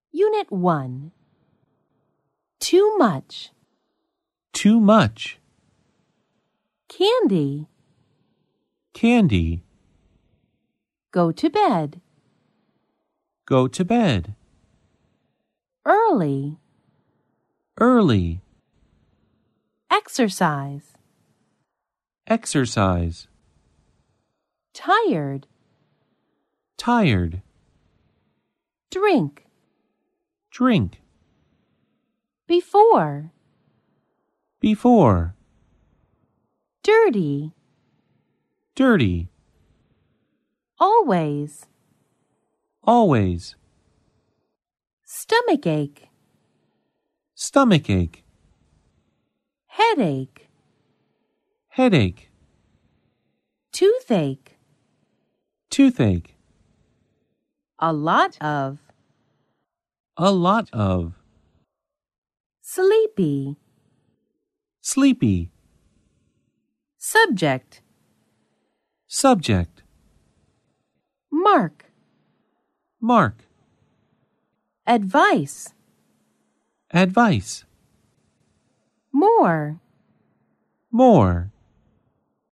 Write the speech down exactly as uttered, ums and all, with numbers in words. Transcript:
Unit one. Too much. Too much. Candy. Candy. Go to bed. Go to bed. Early. Early. Exercise. Exercise. Tired. Tired. Drink. Drink. Before. Before. Dirty. Dirty. Always. Always. Stomachache. Stomachache. Headache. Headache. Toothache. Toothache. A lot of. A lot of. Sleepy. Sleepy. Subject. Subject. Mark. Mark. Advice. Advice. More. More.